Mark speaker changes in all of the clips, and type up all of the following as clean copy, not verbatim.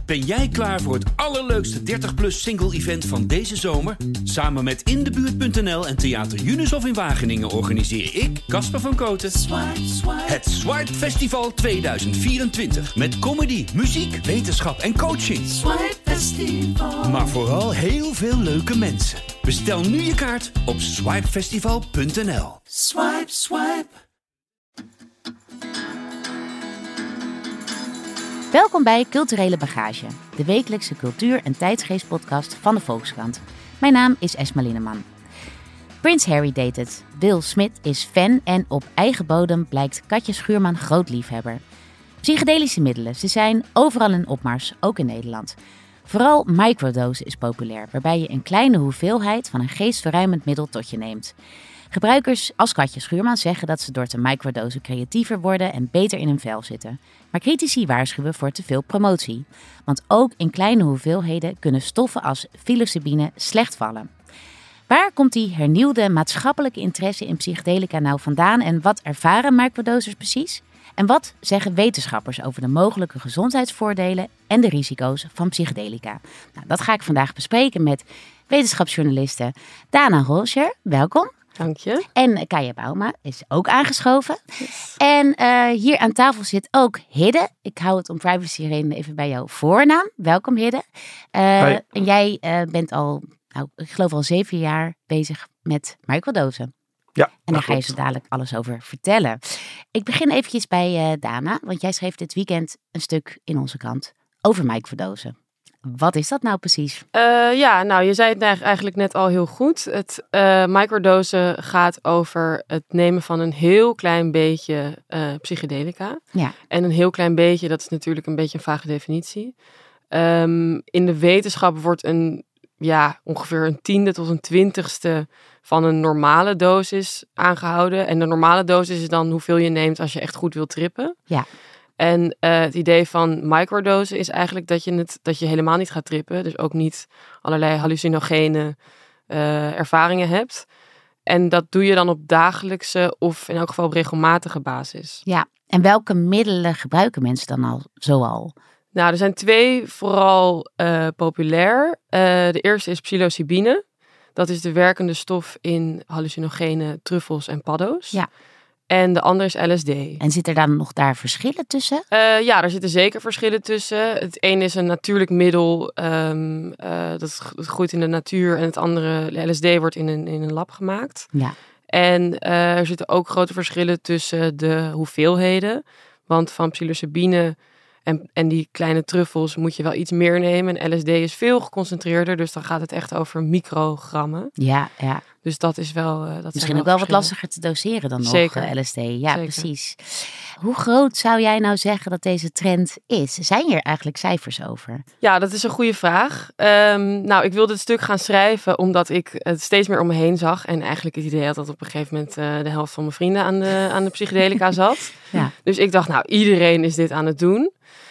Speaker 1: Ben jij klaar voor het allerleukste 30-plus single-event van deze zomer? Samen met Indebuurt.nl en Theater Junushof in Wageningen organiseer ik, Casper van Kooten, het Swipe Festival 2024. Met comedy, muziek, wetenschap en coaching.
Speaker 2: Swipe Festival.
Speaker 1: Maar vooral heel veel leuke mensen. Bestel nu je kaart op swipefestival.nl.
Speaker 2: Swipe, swipe.
Speaker 3: Welkom bij Culturele Bagage, de wekelijkse cultuur- en tijdsgeestpodcast van de Volkskrant. Mijn naam is Esma Linneman. Prins Harry deed het, Will Smith is fan en op eigen bodem blijkt Katja Schuurman groot liefhebber. Psychedelische middelen, ze zijn overal in opmars, ook in Nederland. Vooral microdosen is populair, waarbij je een kleine hoeveelheid van een geestverruimend middel tot je neemt. Gebruikers als Katja Schuurman zeggen dat ze door te microdosen creatiever worden en beter in hun vel zitten. Maar critici waarschuwen voor te veel promotie. Want ook in kleine hoeveelheden kunnen stoffen als psilocybine slecht vallen. Waar komt die hernieuwde maatschappelijke interesse in psychedelica nou vandaan en wat ervaren microdosers precies? En wat zeggen wetenschappers over de mogelijke gezondheidsvoordelen en de risico's van psychedelica? Nou, dat ga ik vandaag bespreken met wetenschapsjournaliste Dana Holscher. Welkom.
Speaker 4: Dank je.
Speaker 3: En Kaya Bauma is ook aangeschoven. Yes. En hier aan tafel zit ook Hidde. Ik hou het om privacyredenen even bij jouw voornaam. Welkom Hidde. En jij bent al, ik geloof al 7 jaar bezig met microdosen.
Speaker 4: Ja,
Speaker 3: en daar ga je zo dadelijk alles over vertellen. Ik begin eventjes bij Dana, want jij schreef dit weekend een stuk in onze krant over microdosen. Wat is dat nou precies?
Speaker 4: Je zei het eigenlijk net al heel goed. Het microdosen gaat over het nemen van een heel klein beetje psychedelica.
Speaker 3: Ja.
Speaker 4: En een heel klein beetje, dat is natuurlijk een beetje een vage definitie. In de wetenschap wordt ongeveer een 10e tot een 20ste van een normale dosis aangehouden. En de normale dosis is dan hoeveel je neemt als je echt goed wilt trippen.
Speaker 3: Ja.
Speaker 4: En het idee van microdosen is eigenlijk dat je helemaal niet gaat trippen. Dus ook niet allerlei hallucinogene ervaringen hebt. En dat doe je dan op dagelijkse of in elk geval op regelmatige basis.
Speaker 3: Ja, en welke middelen gebruiken mensen dan zoal?
Speaker 4: Nou, er zijn 2 vooral populair. De eerste is psilocybine. Dat is de werkende stof in hallucinogene truffels en paddo's.
Speaker 3: Ja.
Speaker 4: En de andere is LSD.
Speaker 3: En zit er dan nog daar verschillen tussen?
Speaker 4: Ja, er zitten zeker verschillen tussen. Het een is een natuurlijk middel, dat groeit in de natuur. En het andere, LSD, wordt in een lab gemaakt.
Speaker 3: Ja.
Speaker 4: En er zitten ook grote verschillen tussen de hoeveelheden. Want van psilocybine en die kleine truffels moet je wel iets meer nemen. En LSD is veel geconcentreerder, dus dan gaat het echt over microgrammen.
Speaker 3: Ja, ja.
Speaker 4: Dus dat is wel...
Speaker 3: Misschien ook wel wat lastiger te doseren dan
Speaker 4: Zeker.
Speaker 3: nog LSD. Ja,
Speaker 4: Zeker.
Speaker 3: Precies. Hoe groot zou jij nou zeggen dat deze trend is? Zijn hier eigenlijk cijfers over?
Speaker 4: Ja, dat is een goede vraag. Ik wilde het stuk gaan schrijven omdat ik het steeds meer om me heen zag. En eigenlijk het idee had dat op een gegeven moment de helft van mijn vrienden aan de psychedelica zat.
Speaker 3: Ja.
Speaker 4: Dus ik dacht, iedereen is dit aan het doen.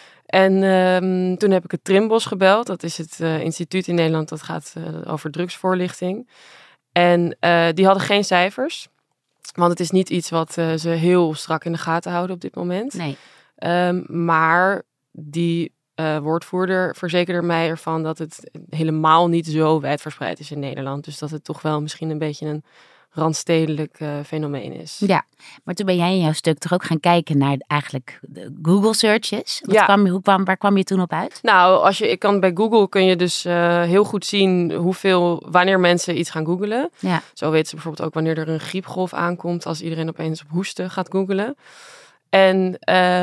Speaker 4: En toen heb ik het Trimbos gebeld. Dat is het instituut in Nederland dat gaat over drugsvoorlichting. En die hadden geen cijfers. Want het is niet iets wat ze heel strak in de gaten houden op dit moment.
Speaker 3: Nee.
Speaker 4: Maar die woordvoerder verzekerde mij ervan dat het helemaal niet zo wijdverspreid is in Nederland. Dus dat het toch wel misschien een beetje een randstedelijk fenomeen is.
Speaker 3: Ja, maar toen ben jij in jouw stuk toch ook gaan kijken naar eigenlijk de Google searches. Waar kwam je toen op uit?
Speaker 4: Nou, bij Google kun je dus heel goed zien wanneer mensen iets gaan googlen.
Speaker 3: Ja.
Speaker 4: Zo weten ze bijvoorbeeld ook wanneer er een griepgolf aankomt als iedereen opeens op hoesten gaat googlen. En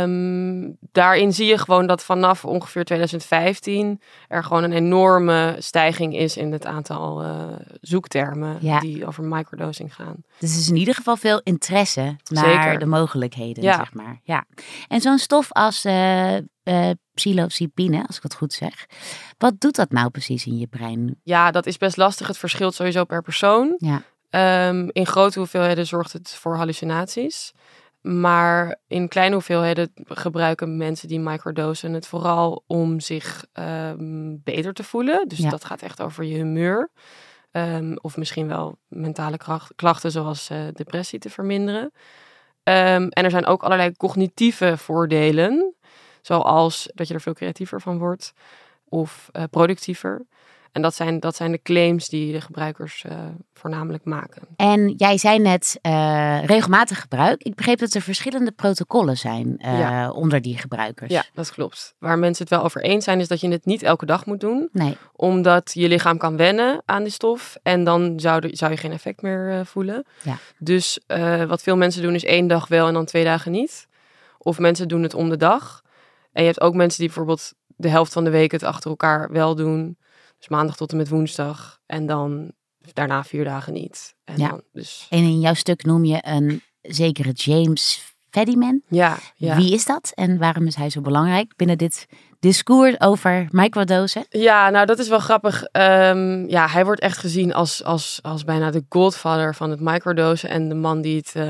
Speaker 4: daarin zie je gewoon dat vanaf ongeveer 2015 er gewoon een enorme stijging is in het aantal zoektermen die over microdosing gaan.
Speaker 3: Dus er is in ieder geval veel interesse naar de mogelijkheden, zeg maar. Ja. En zo'n stof als psilocybine, als ik het goed zeg. Wat doet dat nou precies in je brein?
Speaker 4: Ja, dat is best lastig. Het verschilt sowieso per persoon.
Speaker 3: Ja.
Speaker 4: In grote hoeveelheden zorgt het voor hallucinaties. Maar in kleine hoeveelheden gebruiken mensen die microdosen het vooral om zich beter te voelen. Dus dat gaat echt over je humeur. Of misschien wel mentale klachten zoals depressie te verminderen. En er zijn ook allerlei cognitieve voordelen. Zoals dat je er veel creatiever van wordt of productiever. En dat zijn de claims die de gebruikers voornamelijk maken.
Speaker 3: En jij zei net regelmatig gebruik. Ik begreep dat er verschillende protocollen zijn onder die gebruikers.
Speaker 4: Ja, dat klopt. Waar mensen het wel over eens zijn is dat je het niet elke dag moet doen.
Speaker 3: Nee.
Speaker 4: Omdat je lichaam kan wennen aan die stof. En dan zou je geen effect meer voelen.
Speaker 3: Ja.
Speaker 4: Dus wat veel mensen doen is 1 dag wel en dan 2 dagen niet. Of mensen doen het om de dag. En je hebt ook mensen die bijvoorbeeld de helft van de week het achter elkaar wel doen. Dus maandag tot en met woensdag. En dan daarna 4 dagen niet. En
Speaker 3: Ja.
Speaker 4: dan, dus...
Speaker 3: En in jouw stuk noem je een zekere James Fadiman.
Speaker 4: Ja.
Speaker 3: Wie is dat en waarom is hij zo belangrijk binnen dit discours over microdosen?
Speaker 4: Ja, nou dat is wel grappig. Hij wordt echt gezien als bijna de godfather van het microdosen. En de man die het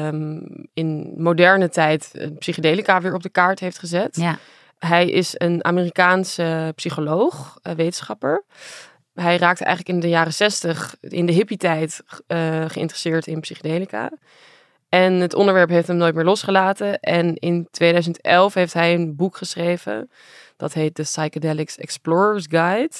Speaker 4: in moderne tijd psychedelica weer op de kaart heeft gezet.
Speaker 3: Ja.
Speaker 4: Hij is een Amerikaanse psycholoog, wetenschapper. Hij raakte eigenlijk in de jaren 60, in de hippie-tijd, geïnteresseerd in psychedelica. En het onderwerp heeft hem nooit meer losgelaten. En in 2011 heeft hij een boek geschreven. Dat heet The Psychedelics Explorer's Guide.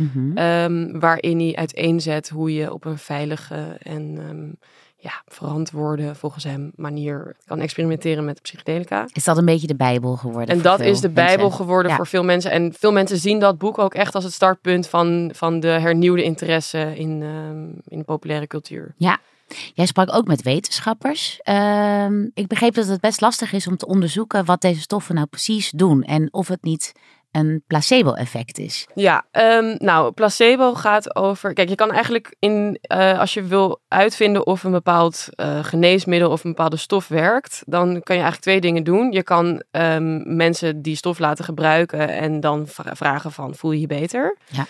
Speaker 3: Mhm.
Speaker 4: Waarin hij uiteenzet hoe je op een veilige en verantwoorde, volgens hem, manier kan experimenteren met psychedelica.
Speaker 3: Is dat een beetje de Bijbel geworden?
Speaker 4: En
Speaker 3: voor
Speaker 4: dat
Speaker 3: veel
Speaker 4: is de Bijbel
Speaker 3: mensen?
Speaker 4: geworden voor veel mensen. En veel mensen zien dat boek ook echt als het startpunt van de hernieuwde interesse in de populaire cultuur.
Speaker 3: Ja. Jij sprak ook met wetenschappers. Ik begreep dat het best lastig is om te onderzoeken wat deze stoffen nou precies doen. En of het niet een placebo-effect is.
Speaker 4: Ja, placebo gaat over... Kijk, je kan eigenlijk als je wil uitvinden of een bepaald geneesmiddel of een bepaalde stof werkt, dan kan je eigenlijk 2 dingen doen. Je kan mensen die stof laten gebruiken en dan vragen van, voel je je beter?
Speaker 3: Ja.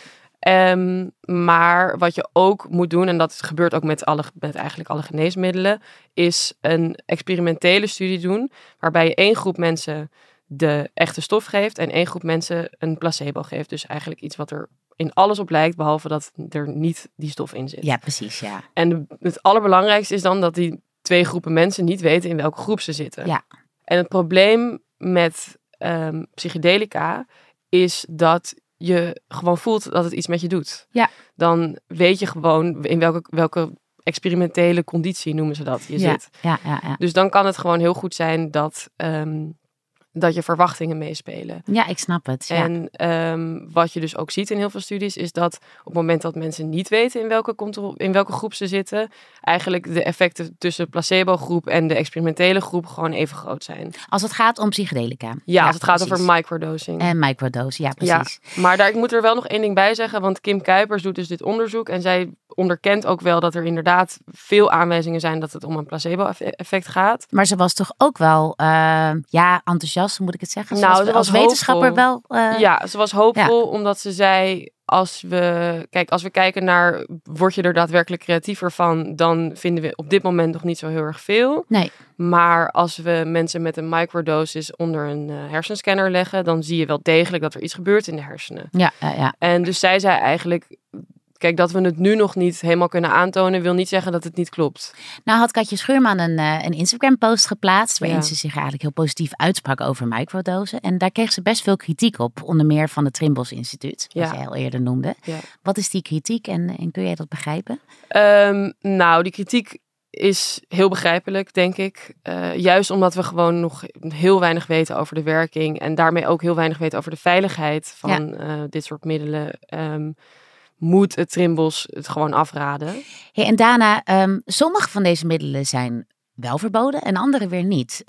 Speaker 4: Maar wat je ook moet doen, en dat gebeurt ook met eigenlijk alle geneesmiddelen, is een experimentele studie doen, waarbij je 1 groep mensen de echte stof geeft en 1 groep mensen een placebo geeft. Dus eigenlijk iets wat er in alles op lijkt, behalve dat er niet die stof in zit.
Speaker 3: Ja, precies, ja.
Speaker 4: En het allerbelangrijkste is dan dat die 2 groepen mensen niet weten in welke groep ze zitten.
Speaker 3: Ja.
Speaker 4: En het probleem met psychedelica is dat je gewoon voelt dat het iets met je doet.
Speaker 3: Ja.
Speaker 4: Dan weet je gewoon in welke experimentele conditie, noemen ze dat, je zit.
Speaker 3: Ja.
Speaker 4: Dus dan kan het gewoon heel goed zijn dat je verwachtingen meespelen.
Speaker 3: Ja, ik snap het. Ja.
Speaker 4: En wat je dus ook ziet in heel veel studies is dat op het moment dat mensen niet weten in welke groep ze zitten, eigenlijk de effecten tussen de placebo-groep en de experimentele groep gewoon even groot zijn.
Speaker 3: Als het gaat om psychedelica.
Speaker 4: Ja, als het gaat
Speaker 3: precies.
Speaker 4: over microdosing.
Speaker 3: En microdose, ja, precies.
Speaker 4: Ja, maar ik moet er wel nog 1 ding bij zeggen, want Kim Kuipers doet dus dit onderzoek en zij onderkent ook wel dat er inderdaad veel aanwijzingen zijn dat het om een placebo-effect gaat.
Speaker 3: Maar ze was toch ook wel enthousiast, moet ik het zeggen? Ze was als wetenschapper
Speaker 4: hoopvol.
Speaker 3: wel...
Speaker 4: Ja, ze was hoopvol omdat ze zei, als we kijken naar, word je er daadwerkelijk creatiever van, dan vinden we op dit moment nog niet zo heel erg veel.
Speaker 3: Nee.
Speaker 4: Maar als we mensen met een microdosis onder een hersenscanner leggen, dan zie je wel degelijk dat er iets gebeurt in de hersenen.
Speaker 3: Ja.
Speaker 4: En dus zij zei eigenlijk, kijk, dat we het nu nog niet helemaal kunnen aantonen, wil niet zeggen dat het niet klopt.
Speaker 3: Nou had Katje Schuurman een Instagram-post geplaatst, waarin
Speaker 4: Ja.
Speaker 3: ze zich eigenlijk heel positief uitsprak over microdosen. En daar kreeg ze best veel kritiek op, onder meer van het Trimbos Instituut, wat
Speaker 4: Ja.
Speaker 3: je al eerder noemde.
Speaker 4: Ja.
Speaker 3: Wat is die kritiek en kun jij dat begrijpen?
Speaker 4: Die kritiek is heel begrijpelijk, denk ik. Juist omdat we gewoon nog heel weinig weten over de werking en daarmee ook heel weinig weten over de veiligheid van dit soort middelen. Moet het Trimbos het gewoon afraden.
Speaker 3: Hey, en Dana, sommige van deze middelen zijn wel verboden en andere weer niet.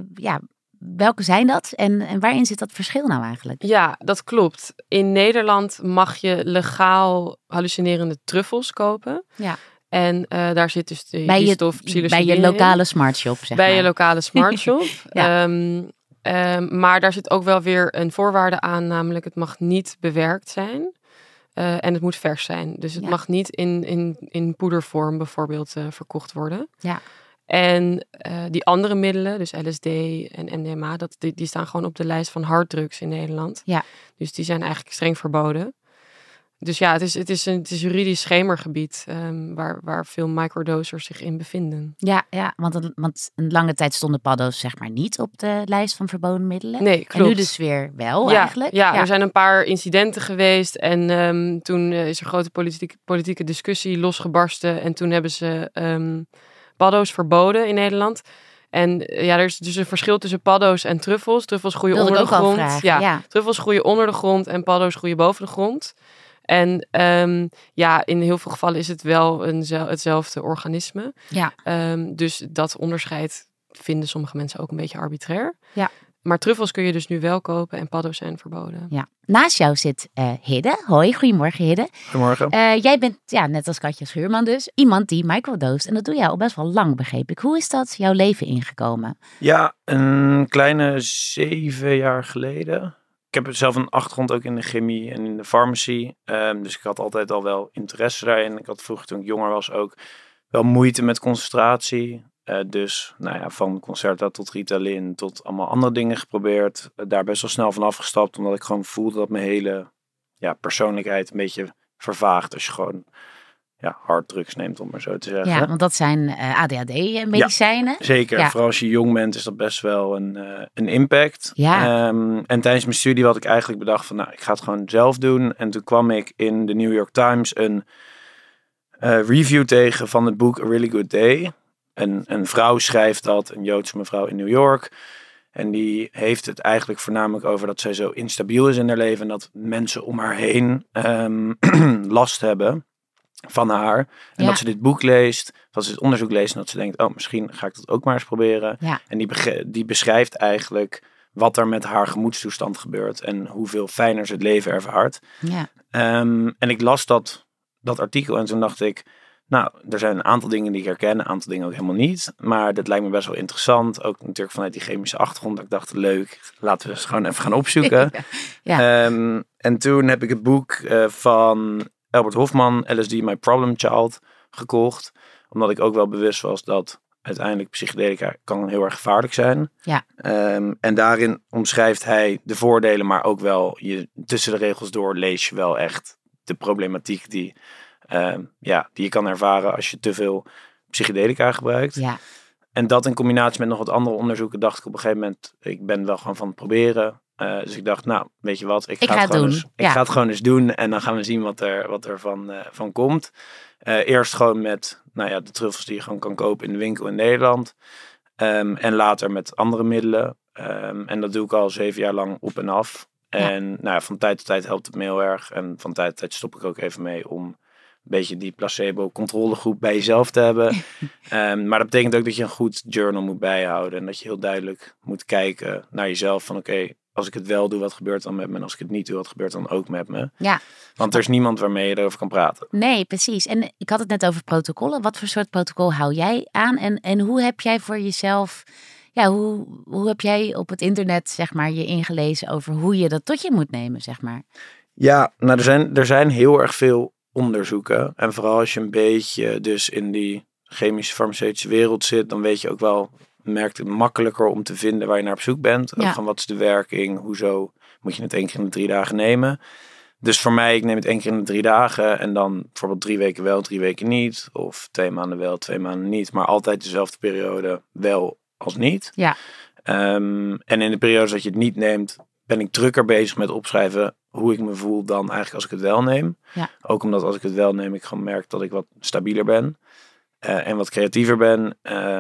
Speaker 3: Welke zijn dat en waarin zit dat verschil nou eigenlijk?
Speaker 4: Ja, dat klopt. In Nederland mag je legaal hallucinerende truffels kopen.
Speaker 3: Ja.
Speaker 4: En daar zit dus die stof
Speaker 3: bij
Speaker 4: psilocybine
Speaker 3: je lokale smartshop, zeg
Speaker 4: bij
Speaker 3: maar.
Speaker 4: je lokale smartshop.
Speaker 3: Ja.
Speaker 4: Maar daar zit ook wel weer een voorwaarde aan, namelijk het mag niet bewerkt zijn. En het moet vers zijn. Dus het mag niet in poedervorm bijvoorbeeld verkocht worden.
Speaker 3: Ja.
Speaker 4: En die andere middelen, dus LSD en MDMA, die staan gewoon op de lijst van harddrugs in Nederland.
Speaker 3: Ja.
Speaker 4: Dus die zijn eigenlijk streng verboden. Dus ja, het is juridisch schemergebied waar veel microdosers zich in bevinden.
Speaker 3: Ja, want een lange tijd stonden paddo's zeg maar niet op de lijst van verboden middelen.
Speaker 4: Nee, klopt.
Speaker 3: En nu dus weer wel eigenlijk.
Speaker 4: Ja, er zijn een paar incidenten geweest en toen is er grote politieke discussie losgebarsten. En toen hebben ze paddo's verboden in Nederland. En er is dus een verschil tussen paddo's en truffels. Truffels groeien onder de grond. Ja, truffels groeien onder de grond en paddo's groeien boven de grond. En in heel veel gevallen is het wel hetzelfde organisme.
Speaker 3: Ja.
Speaker 4: Dus dat onderscheid vinden sommige mensen ook een beetje arbitrair.
Speaker 3: Ja.
Speaker 4: Maar truffels kun je dus nu wel kopen en paddo's zijn verboden.
Speaker 3: Ja. Naast jou zit Hidde. Hoi, goedemorgen Hidde.
Speaker 5: Goedemorgen.
Speaker 3: Jij bent, net als Katja Schuurman dus, iemand die microdoost. En dat doe jij al best wel lang, begreep ik. Hoe is dat jouw leven ingekomen?
Speaker 5: Ja, een kleine 7 jaar geleden. Ik heb zelf een achtergrond ook in de chemie en in de farmacie. Dus ik had altijd al wel interesse daarin. Ik had vroeger toen ik jonger was ook wel moeite met concentratie. Dus van Concerta tot Ritalin tot allemaal andere dingen geprobeerd. Daar best wel snel van afgestapt. Omdat ik gewoon voelde dat mijn hele persoonlijkheid een beetje vervaagt. Als je gewoon harddrugs neemt, om maar zo te zeggen.
Speaker 3: Ja, want dat zijn ADHD-medicijnen.
Speaker 5: Ja, zeker.
Speaker 3: Ja.
Speaker 5: Vooral als je jong bent is dat best wel een impact.
Speaker 3: Ja.
Speaker 5: En tijdens mijn studie had ik eigenlijk bedacht van ik ga het gewoon zelf doen. En toen kwam ik in de New York Times een review tegen van het boek A Really Good Day. Een vrouw schrijft dat, een Joodse mevrouw in New York. En die heeft het eigenlijk voornamelijk over dat zij zo instabiel is in haar leven. En dat mensen om haar heen last hebben van haar. En dat ze dit boek leest, dat ze het onderzoek leest. En dat ze denkt, misschien ga ik dat ook maar eens proberen.
Speaker 3: Ja.
Speaker 5: En die beschrijft eigenlijk wat er met haar gemoedstoestand gebeurt. En hoeveel fijner ze het leven ervaart.
Speaker 3: Ja.
Speaker 5: En ik las dat artikel en toen dacht ik, er zijn een aantal dingen die ik herken, een aantal dingen ook helemaal niet. Maar dat lijkt me best wel interessant. Ook natuurlijk vanuit die chemische achtergrond. Dat ik dacht, leuk, laten we eens gewoon even gaan opzoeken.
Speaker 3: Ja.
Speaker 5: En toen heb ik het boek van Albert Hofman, LSD, My Problem Child, gekocht. Omdat ik ook wel bewust was dat uiteindelijk psychedelica kan heel erg gevaarlijk zijn.
Speaker 3: Ja.
Speaker 5: En daarin omschrijft hij de voordelen, maar ook wel tussen de regels door lees je wel echt de problematiek die je kan ervaren als je te veel psychedelica gebruikt.
Speaker 3: Ja.
Speaker 5: En dat in combinatie met nog wat andere onderzoeken dacht ik op een gegeven moment, ik ben wel gewoon van het proberen. Dus ik dacht, weet je wat, ik ga het gewoon eens doen en dan gaan we zien wat er van komt. Eerst gewoon met de truffels die je gewoon kan kopen in de winkel in Nederland. En later met andere middelen. En dat doe ik al 7 jaar lang op en af. En van tijd tot tijd helpt het me heel erg. En van tijd tot tijd stop ik ook even mee om een beetje die placebo-controlegroep bij jezelf te hebben. Maar dat betekent ook dat je een goed journal moet bijhouden. En dat je heel duidelijk moet kijken naar jezelf van oké, als ik het wel doe, wat gebeurt dan met me? En als ik het niet doe, wat gebeurt dan ook met me? Ja. Want er is niemand waarmee je erover kan praten.
Speaker 3: Nee, precies. En ik had het net over protocollen. Wat voor soort protocol hou jij aan? En hoe heb jij voor jezelf... Ja, hoe heb jij op het internet, zeg maar, je ingelezen over hoe je dat tot je moet nemen, zeg maar?
Speaker 5: Ja, er zijn heel erg veel onderzoeken. En vooral als je een beetje dus in die chemische farmaceutische wereld zit, dan weet je ook wel, merkt het makkelijker om te vinden waar je naar op zoek bent. Ja. Ook van wat is de werking, hoezo moet je het 1 keer in de 3 dagen nemen. Dus voor mij, ik neem het 1 keer in de 3 dagen en dan bijvoorbeeld 3 weken wel, 3 weken niet. Of 2 maanden wel, 2 maanden niet. Maar altijd dezelfde periode wel als niet.
Speaker 3: Ja.
Speaker 5: En in de periodes dat je het niet neemt, ben ik drukker bezig met opschrijven hoe ik me voel dan eigenlijk als ik het wel neem. Ja. Ook omdat als ik het wel neem, ik gewoon merk dat ik wat stabieler ben. En wat creatiever ben.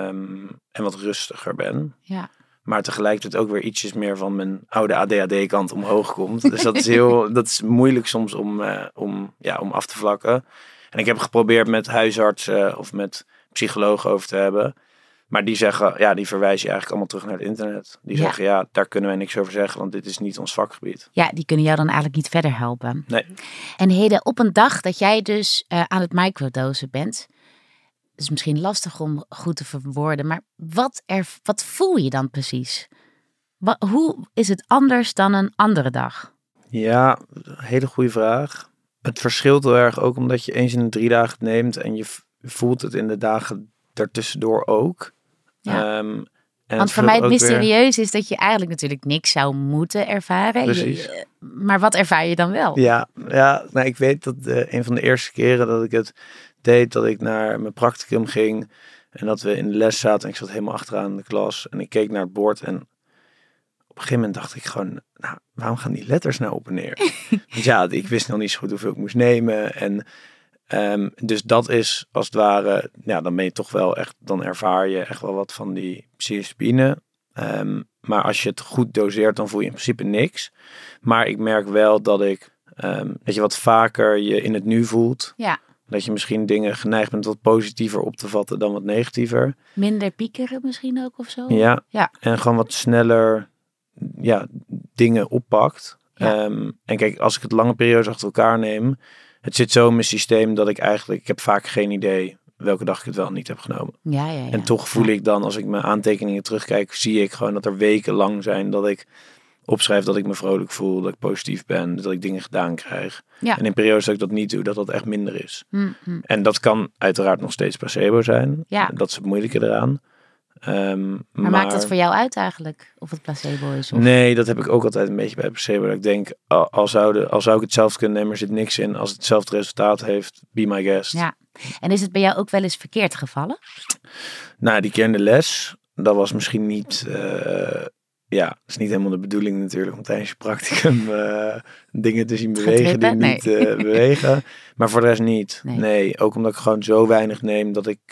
Speaker 5: En wat rustiger ben. Ja. Maar tegelijkertijd ook weer ietsjes meer van mijn oude ADHD-kant omhoog komt. Dus dat is moeilijk soms om af te vlakken. En ik heb geprobeerd met huisartsen of met psychologen over te hebben. Maar die zeggen, die verwijzen je eigenlijk allemaal terug naar het internet. Die zeggen, daar kunnen wij niks over zeggen, want dit is niet ons vakgebied.
Speaker 3: Ja, die kunnen jou dan eigenlijk niet verder helpen.
Speaker 5: Nee.
Speaker 3: En Hidde, op een dag dat jij dus aan het microdosen bent, is misschien lastig om goed te verwoorden, maar wat voel je dan precies? Hoe is het anders dan een andere dag?
Speaker 5: Ja, hele goede vraag. Het verschilt heel erg ook omdat je eens in de 3 dagen het neemt en je voelt het in de dagen daartussendoor ook. Ja.
Speaker 3: Want voor mij het mysterieus is dat je eigenlijk natuurlijk niks zou moeten ervaren.
Speaker 5: Precies.
Speaker 3: Maar wat ervaar je dan wel?
Speaker 5: Ja, nou, ik weet dat een van de eerste keren dat ik het deed, dat ik naar mijn practicum ging en dat we in de les zaten en ik zat helemaal achteraan in de klas en ik keek naar het bord en op een gegeven moment dacht ik gewoon, nou, waarom gaan die letters nou op en neer? Want ja, ik wist nog niet zo goed hoeveel ik moest nemen en dus dat is als het ware, ja, dan ben je toch wel echt, dan ervaar je echt wel wat van die psilocybine. Maar als je het goed doseert, dan voel je in principe niks. Maar ik merk wel dat dat je wat vaker je in het nu voelt.
Speaker 3: Ja.
Speaker 5: Dat je misschien dingen geneigd bent wat positiever op te vatten dan wat negatiever.
Speaker 3: Minder piekeren misschien ook of zo?
Speaker 5: Ja. En gewoon wat sneller dingen oppakt.
Speaker 3: Ja.
Speaker 5: En kijk, als ik het lange periodes achter elkaar neem, het zit zo in mijn systeem dat ik heb vaak geen idee welke dag ik het wel niet heb genomen.
Speaker 3: Ja.
Speaker 5: En toch voel ik dan, als ik mijn aantekeningen terugkijk, zie ik gewoon dat er weken lang zijn dat ik opschrijf dat ik me vrolijk voel, dat ik positief ben, dat ik dingen gedaan krijg. Ja. En in periodes dat ik dat niet doe, dat echt minder is. Mm-hmm. En dat kan uiteraard nog steeds placebo zijn. Ja. Dat is het moeilijke eraan.
Speaker 3: Maar maakt dat voor jou uit eigenlijk? Of het placebo is? Of...
Speaker 5: Nee, dat heb ik ook altijd een beetje bij placebo. Dat ik denk, al zou ik het zelf kunnen nemen, er zit niks in. Als het hetzelfde resultaat heeft, be my guest.
Speaker 3: Ja. En is het bij jou ook wel eens verkeerd gevallen?
Speaker 5: Nou, die keer in de les, dat was misschien niet... dat is niet helemaal de bedoeling natuurlijk om tijdens je practicum dingen te zien bewegen die niet bewegen. Maar voor de rest niet. Nee, ook omdat ik gewoon zo weinig neem dat ik,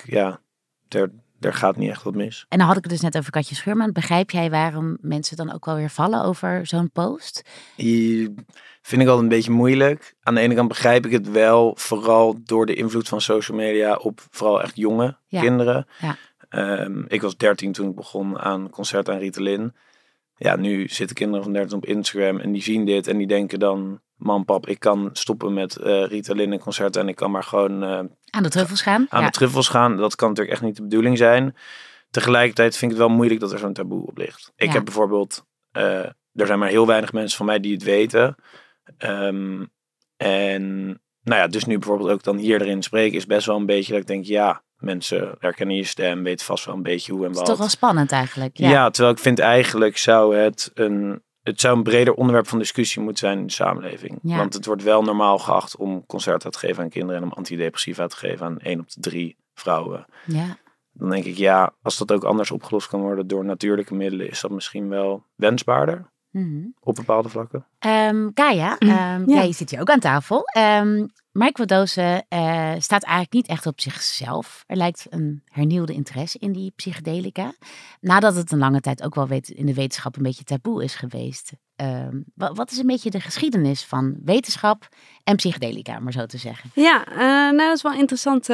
Speaker 5: er gaat niet echt wat mis.
Speaker 3: En dan had ik het dus net over Katje Schuurman. Begrijp jij waarom mensen dan ook wel weer vallen over zo'n post?
Speaker 5: Vind ik altijd een beetje moeilijk. Aan de ene kant begrijp ik het wel, vooral door de invloed van social media op vooral echt jonge kinderen. Ja. Ik was 13 toen ik begon aan concert aan Ritalin. Ja, nu zitten kinderen van 13 op Instagram en die zien dit en die denken dan, mam, pap, ik kan stoppen met Ritalin en concerten en ik kan maar gewoon...
Speaker 3: aan de truffels gaan.
Speaker 5: De truffels gaan. Dat kan natuurlijk echt niet de bedoeling zijn. Tegelijkertijd vind ik het wel moeilijk dat er zo'n taboe op ligt. Ik heb bijvoorbeeld... er zijn maar heel weinig mensen van mij die het weten. En nou ja, dus nu bijvoorbeeld ook dan hier erin spreken is best wel een beetje dat ik denk, ja, mensen herkennen je stem, weten vast wel een beetje hoe en wat.
Speaker 3: Het is toch wel spannend eigenlijk.
Speaker 5: Ja, terwijl ik vind eigenlijk zou het zou een breder onderwerp van discussie moeten zijn in de samenleving. Ja. Want het wordt wel normaal geacht om concerten te geven aan kinderen en om antidepressiva te geven aan 1 op de 3 vrouwen. Ja. Dan denk ik, als dat ook anders opgelost kan worden door natuurlijke middelen, is dat misschien wel wensbaarder. Mm-hmm. Op bepaalde vlakken.
Speaker 3: Kaya, je zit hier ook aan tafel. Microdose staat eigenlijk niet echt op zichzelf. Er lijkt een hernieuwde interesse in die psychedelica. Nadat het een lange tijd ook wel in de wetenschap een beetje taboe is geweest. Wat is een beetje de geschiedenis van wetenschap en psychedelica, maar zo te zeggen?
Speaker 6: Ja, dat is wel interessant.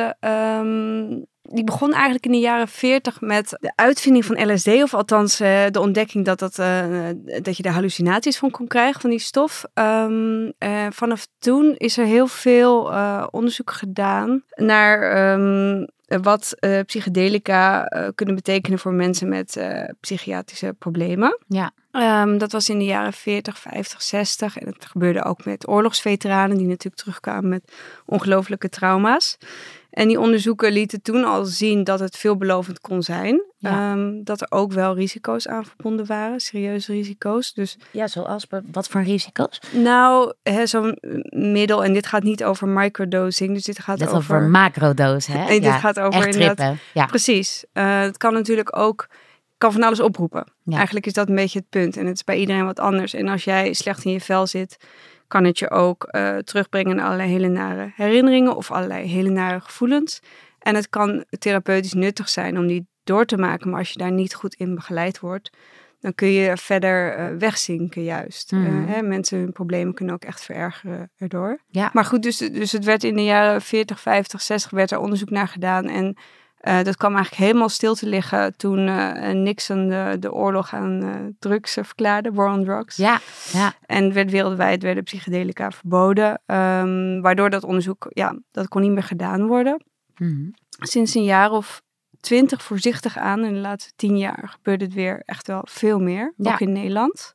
Speaker 6: Die begon eigenlijk in de jaren 40 met de uitvinding van LSD. Of althans de ontdekking dat je er hallucinaties van kon krijgen, van die stof. Vanaf toen is er heel veel onderzoek gedaan naar wat psychedelica kunnen betekenen voor mensen met psychiatrische problemen. Ja. Dat was in de jaren 40, 50, 60. En dat gebeurde ook met oorlogsveteranen die natuurlijk terugkwamen met ongelooflijke trauma's. En die onderzoeken lieten toen al zien dat het veelbelovend kon zijn. Ja. Dat er ook wel risico's aan verbonden waren, serieuze risico's. Dus,
Speaker 3: ja, zoals wat voor risico's?
Speaker 6: Nou, zo'n middel, en dit gaat niet over microdosing. Dus dit gaat over
Speaker 3: macrodose, hè?
Speaker 6: En dit gaat over
Speaker 3: echt trippen. Ja.
Speaker 6: Precies. Het kan natuurlijk ook van alles oproepen. Ja. Eigenlijk is dat een beetje het punt. En het is bij iedereen wat anders. En als jij slecht in je vel zit, kan het je ook terugbrengen naar allerlei hele nare herinneringen of allerlei hele nare gevoelens. En het kan therapeutisch nuttig zijn om die door te maken. Maar als je daar niet goed in begeleid wordt, dan kun je verder wegzinken juist. Mensen hun problemen kunnen ook echt verergeren erdoor. Ja. Maar goed, dus het werd in de jaren 40, 50, 60 werd er onderzoek naar gedaan. En dat kwam eigenlijk helemaal stil te liggen toen Nixon de oorlog aan drugs verklaarde, war on drugs. Ja. En werden psychedelica verboden, waardoor dat onderzoek, dat kon niet meer gedaan worden. Mm-hmm. Sinds een jaar of 20 voorzichtig aan, in de laatste 10 jaar gebeurde het weer echt wel veel meer, ook in Nederland.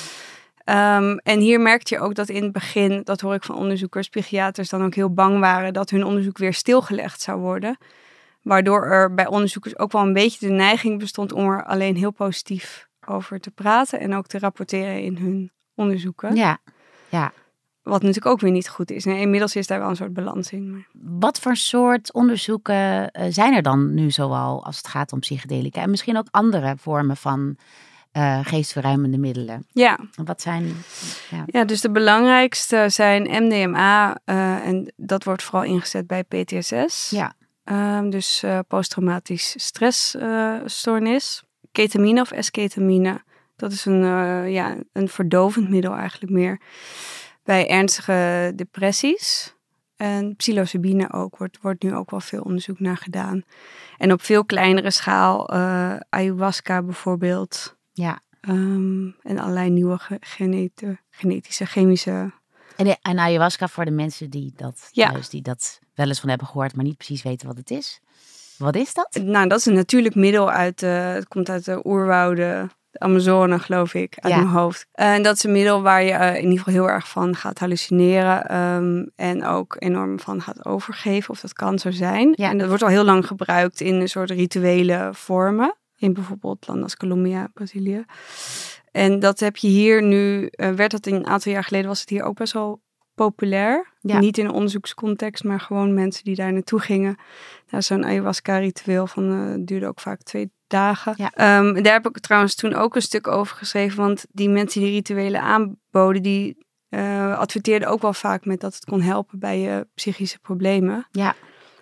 Speaker 6: En hier merkte je ook dat in het begin, dat hoor ik van onderzoekers, psychiaters dan ook heel bang waren dat hun onderzoek weer stilgelegd zou worden. Waardoor er bij onderzoekers ook wel een beetje de neiging bestond om er alleen heel positief over te praten en ook te rapporteren in hun onderzoeken.
Speaker 3: Ja.
Speaker 6: Wat natuurlijk ook weer niet goed is. En inmiddels is daar wel een soort balans in. Maar...
Speaker 3: Wat voor soort onderzoeken zijn er dan nu zoal als het gaat om psychedelica? En misschien ook andere vormen van geestverruimende middelen.
Speaker 6: Ja.
Speaker 3: Wat zijn...
Speaker 6: Ja, dus de belangrijkste zijn MDMA. En dat wordt vooral ingezet bij PTSS.
Speaker 3: Ja.
Speaker 6: Dus posttraumatisch stressstoornis. Ketamine of esketamine. Dat is een verdovend middel eigenlijk meer. Bij ernstige depressies. En psilocybine ook. Wordt nu ook wel veel onderzoek naar gedaan. En op veel kleinere schaal. Ayahuasca bijvoorbeeld.
Speaker 3: Ja.
Speaker 6: En allerlei nieuwe genetische, chemische...
Speaker 3: En ayahuasca voor de mensen die dat wel eens van hebben gehoord, maar niet precies weten wat het is. Wat is dat?
Speaker 6: Nou, dat is een natuurlijk middel het komt uit de oerwouden, de Amazone, geloof ik, uit mijn hoofd. En dat is een middel waar je in ieder geval heel erg van gaat hallucineren en ook enorm van gaat overgeven, of dat kan zo zijn. Ja. En dat wordt al heel lang gebruikt in een soort rituele vormen, in bijvoorbeeld landen als Colombia, Brazilië. En dat heb je hier nu, werd dat een aantal jaar geleden, was het hier ook best wel populair. Ja. Niet in een onderzoekscontext, maar gewoon mensen die daar naartoe gingen. Nou, zo'n ayahuasca-ritueel duurde ook vaak 2 dagen. Ja. Daar heb ik trouwens toen ook een stuk over geschreven, want die mensen die rituelen aanboden, die adverteerden ook wel vaak met dat het kon helpen bij je psychische problemen. Ja.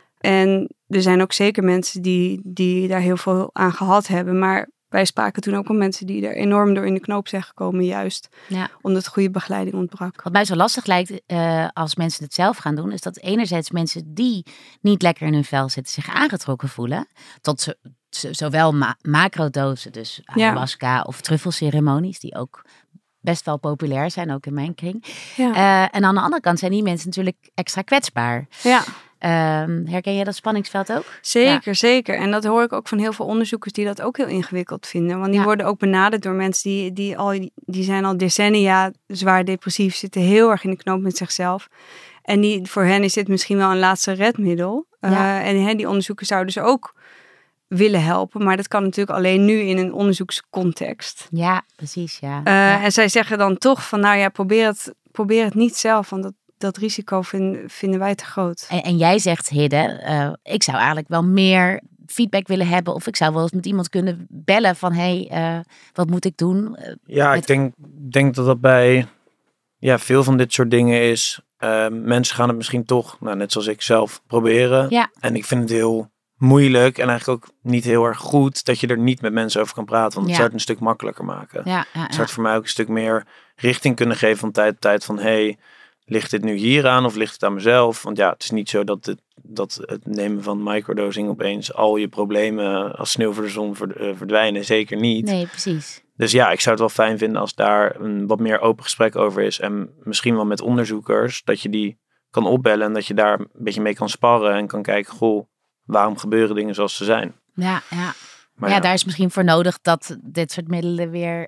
Speaker 6: En er zijn ook zeker mensen die daar heel veel aan gehad hebben, maar wij spraken toen ook al mensen die er enorm door in de knoop zijn gekomen, juist omdat goede begeleiding ontbrak.
Speaker 3: Wat mij zo lastig lijkt als mensen het zelf gaan doen, is dat enerzijds mensen die niet lekker in hun vel zitten zich aangetrokken voelen tot zowel macrodosen, dus ayahuasca of truffelceremonies, die ook best wel populair zijn, ook in mijn kring. Ja. En aan de andere kant zijn die mensen natuurlijk extra kwetsbaar. Ja. Herken je dat spanningsveld ook?
Speaker 6: Zeker. En dat hoor ik ook van heel veel onderzoekers die dat ook heel ingewikkeld vinden. Want die worden ook benaderd door mensen die zijn al decennia zwaar depressief, zitten heel erg in de knoop met zichzelf. En voor hen is dit misschien wel een laatste redmiddel. En die onderzoekers zouden dus ook willen helpen. Maar dat kan natuurlijk alleen nu in een onderzoekscontext.
Speaker 3: Ja, precies. Ja.
Speaker 6: En zij zeggen dan toch van probeer het niet zelf, want dat risico vinden wij te groot.
Speaker 3: En jij zegt, Hidde, ik zou eigenlijk wel meer feedback willen hebben. Of ik zou wel eens met iemand kunnen bellen van, wat moet ik doen?
Speaker 5: Ik denk dat bij veel van dit soort dingen is. Mensen gaan het misschien toch, net zoals ik zelf, proberen. Ja. En ik vind het heel moeilijk en eigenlijk ook niet heel erg goed dat je er niet met mensen over kan praten. Want het zou het een stuk makkelijker maken. Het zou het voor mij ook een stuk meer richting kunnen geven van tijd tot tijd van, ligt dit nu hier aan of ligt het aan mezelf? Want het is niet zo dat het nemen van microdosing opeens al je problemen als sneeuw voor de zon verdwijnen. Zeker niet.
Speaker 3: Nee, precies.
Speaker 5: Dus ik zou het wel fijn vinden als daar een wat meer open gesprek over is. En misschien wel met onderzoekers, dat je die kan opbellen en dat je daar een beetje mee kan sparren en kan kijken, waarom gebeuren dingen zoals ze zijn?
Speaker 3: Ja. Maar daar is misschien voor nodig dat dit soort middelen weer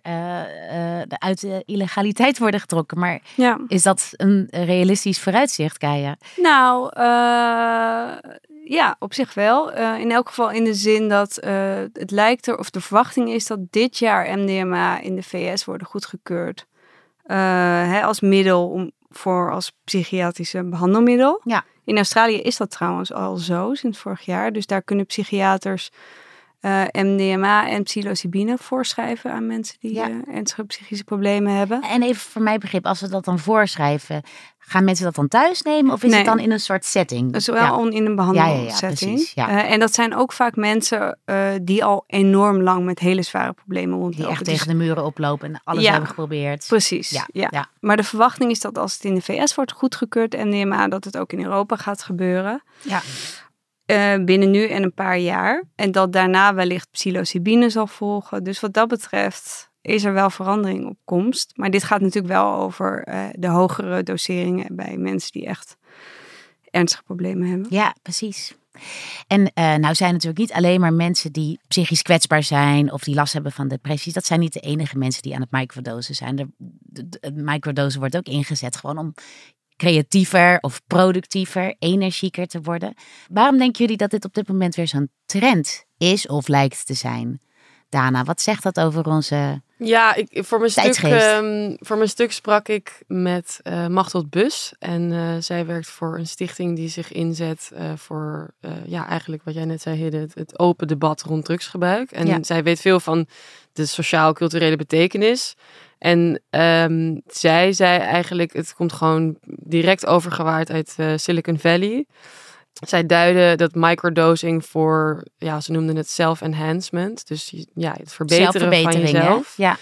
Speaker 3: uit de illegaliteit worden getrokken. Maar is dat een realistisch vooruitzicht, Kaja?
Speaker 6: Nou, op zich wel. In elk geval in de zin dat het lijkt er, of de verwachting is dat dit jaar MDMA in de VS worden goedgekeurd. Als middel als psychiatrische behandelmiddel. Ja. In Australië is dat trouwens al zo, sinds vorig jaar. Dus daar kunnen psychiaters MDMA en psilocybine voorschrijven aan mensen die ernstige psychische problemen hebben.
Speaker 3: En even voor mijn begrip, als ze dat dan voorschrijven, gaan mensen dat dan thuis nemen of is het dan in een soort setting?
Speaker 6: Dus wel in een behandelsetting. Precies, en dat zijn ook vaak mensen die al enorm lang met hele zware problemen rondlopen.
Speaker 3: Die echt tegen de muren oplopen en alles hebben geprobeerd.
Speaker 6: Precies, ja. Maar de verwachting is dat als het in de VS wordt goedgekeurd, MDMA, dat het ook in Europa gaat gebeuren. Ja. Binnen nu en een paar jaar. En dat daarna wellicht psilocybine zal volgen. Dus wat dat betreft is er wel verandering op komst. Maar dit gaat natuurlijk wel over de hogere doseringen bij mensen die echt ernstige problemen hebben.
Speaker 3: Ja, precies. En nou zijn natuurlijk niet alleen maar mensen die psychisch kwetsbaar zijn of die last hebben van depressies. Dat zijn niet de enige mensen die aan het microdosen zijn. Het microdosen wordt ook ingezet gewoon om creatiever of productiever, energieker te worden. Waarom denken jullie dat dit op dit moment weer zo'n trend is of lijkt te zijn? Dana, wat zegt dat over onze voor
Speaker 4: mijn stuk sprak ik met Machteld Bus. En zij werkt voor een stichting die zich inzet voor eigenlijk wat jij net zei, Hidde, het open debat rond drugsgebruik. En zij weet veel van de sociaal-culturele betekenis. En zij zei eigenlijk, het komt gewoon direct overgewaaid uit Silicon Valley. Zij duiden dat microdosing voor, ze noemden het self-enhancement. Dus het verbeteren van jezelf.
Speaker 3: Ja.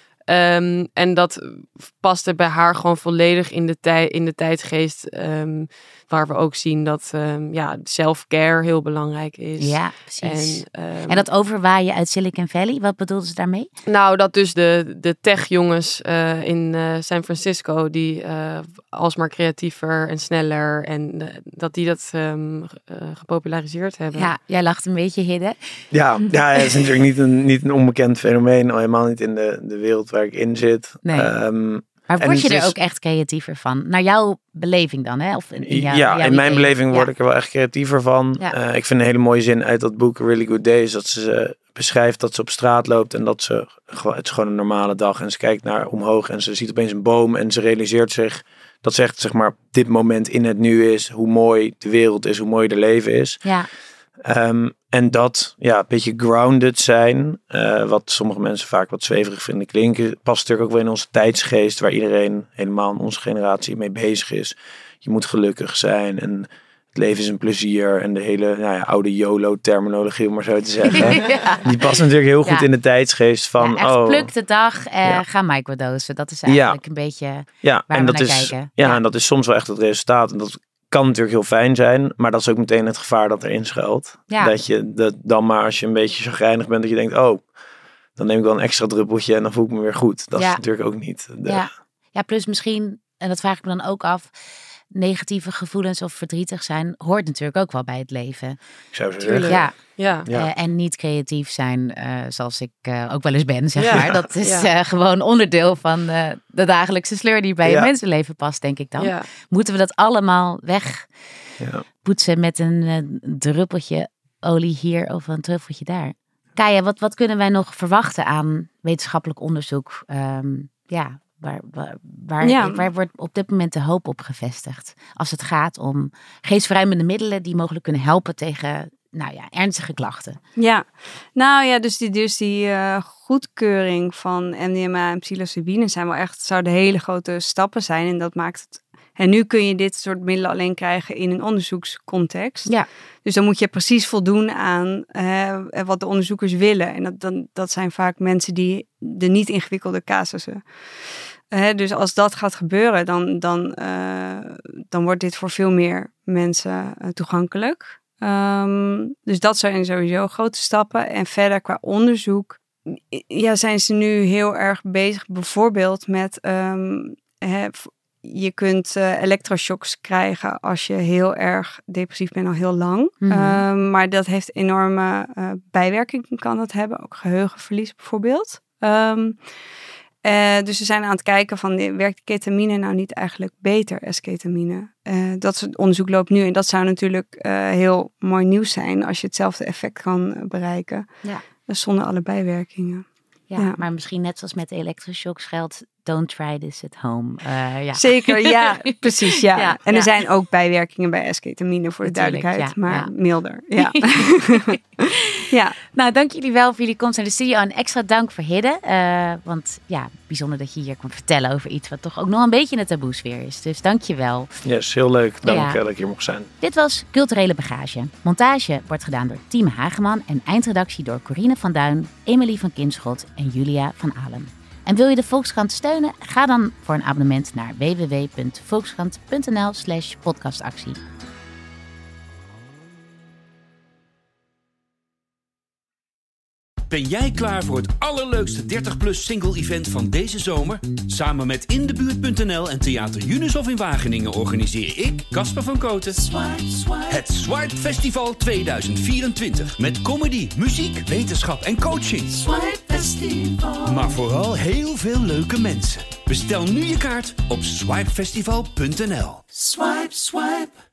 Speaker 4: En dat paste bij haar gewoon volledig in de tijdsgeest. Waar we ook zien dat self-care heel belangrijk is.
Speaker 3: Ja, precies. En dat overwaaien uit Silicon Valley, wat bedoelden ze daarmee?
Speaker 4: Nou, dat dus de tech-jongens in San Francisco, die alsmaar creatiever en sneller, en dat die dat gepopulariseerd hebben.
Speaker 3: Ja, jij lacht een beetje, Hidde.
Speaker 5: Ja, het is natuurlijk niet een onbekend fenomeen, al helemaal niet in de wereld waar ik in zit.
Speaker 3: Nee. Maar word je er ook echt creatiever van? Naar jouw beleving dan, hè? Of
Speaker 5: in mijn beleving word ik er wel echt creatiever van. Ja. Ik vind een hele mooie zin uit dat boek Really Good Days, dat ze beschrijft dat ze op straat loopt en dat het is gewoon een normale dag en ze kijkt naar omhoog en ze ziet opeens een boom en ze realiseert zich dat ze echt, zeg maar, dit moment in het nu is, hoe mooi de wereld is, hoe mooi de leven is.
Speaker 3: Ja.
Speaker 5: En dat, een beetje grounded zijn, wat sommige mensen vaak wat zweverig vinden klinken, past natuurlijk ook wel in onze tijdsgeest, waar iedereen, helemaal in onze generatie, mee bezig is. Je moet gelukkig zijn en het leven is een plezier en de hele oude YOLO-terminologie, om maar zo te zeggen. Die past natuurlijk heel goed in de tijdsgeest van...
Speaker 3: echt pluk de dag, ga microdosen. Dat is eigenlijk een beetje waar we naar kijken.
Speaker 5: En dat is soms wel echt het resultaat. En dat kan natuurlijk heel fijn zijn, maar dat is ook meteen het gevaar dat erin schuilt. Ja. Dat je dan maar, als je een beetje chagrijnig bent, dat je denkt, dan neem ik wel een extra druppeltje en dan voel ik me weer goed. Dat is natuurlijk ook niet.
Speaker 3: Ja, plus misschien, en dat vraag ik me dan ook af, negatieve gevoelens of verdrietig zijn hoort natuurlijk ook wel bij het leven.
Speaker 5: Ik zou zo zeggen.
Speaker 3: Ja. En niet creatief zijn, zoals ik ook wel eens ben, zeg maar. Dat is gewoon onderdeel van de dagelijkse sleur die bij je mensenleven past, denk ik dan. Ja. Moeten we dat allemaal wegpoetsen met een druppeltje olie hier of een truffeltje daar? Kaya, wat kunnen wij nog verwachten aan wetenschappelijk onderzoek? Waar wordt op dit moment de hoop op gevestigd? Als het gaat om geestverruimende middelen die mogelijk kunnen helpen tegen ernstige klachten.
Speaker 6: Ja, dus die goedkeuring van MDMA en psilocybine zouden hele grote stappen zijn. En dat maakt het. En nu kun je dit soort middelen alleen krijgen in een onderzoekscontext. Ja. Dus dan moet je precies voldoen aan wat de onderzoekers willen. En dat zijn vaak mensen die de niet ingewikkelde casussen. Dus als dat gaat gebeuren, dan wordt dit voor veel meer mensen toegankelijk. Dus dat zijn sowieso grote stappen. En verder qua onderzoek zijn ze nu heel erg bezig bijvoorbeeld met... Je kunt elektroshocks krijgen als je heel erg depressief bent al heel lang. Mm-hmm. Maar dat heeft enorme bijwerkingen, kan dat hebben. Ook geheugenverlies bijvoorbeeld. Dus ze zijn aan het kijken van, werkt ketamine nou niet eigenlijk beter als ketamine? Dat soort onderzoek loopt nu. En dat zou natuurlijk heel mooi nieuws zijn als je hetzelfde effect kan bereiken. Ja. Zonder alle bijwerkingen.
Speaker 3: Ja, maar misschien net zoals met de elektroshocks geldt, don't try this at home.
Speaker 6: Zeker, ja, precies. Ja. En er zijn ook bijwerkingen bij esketamine voor de duidelijkheid, maar milder. Ja.
Speaker 3: Ja. Nou, dank jullie wel voor jullie komst naar de studio en extra dank voor Hidde. Want bijzonder dat je hier komt vertellen over iets wat toch ook nog een beetje in de taboesfeer is. Dus dank je wel.
Speaker 5: Yes, heel leuk. Dank dat ik hier mocht zijn.
Speaker 3: Dit was Culturele Bagage. Montage wordt gedaan door Tiem Hageman en eindredactie door Corine van Duin, Emily van Kinschot en Julia van Alem. En wil je de Volkskrant steunen? Ga dan voor een abonnement naar www.volkskrant.nl/podcastactie.
Speaker 1: Ben jij klaar voor het allerleukste 30-plus single-event van deze zomer? Samen met Indebuurt.nl en Theater Junushof in Wageningen organiseer ik, Casper van Koten, het Swipe Festival 2024. Met comedy, muziek, wetenschap en coaching.
Speaker 2: Swipe Festival.
Speaker 1: Maar vooral heel veel leuke mensen. Bestel nu je kaart op swipefestival.nl.
Speaker 2: Swipe, swipe.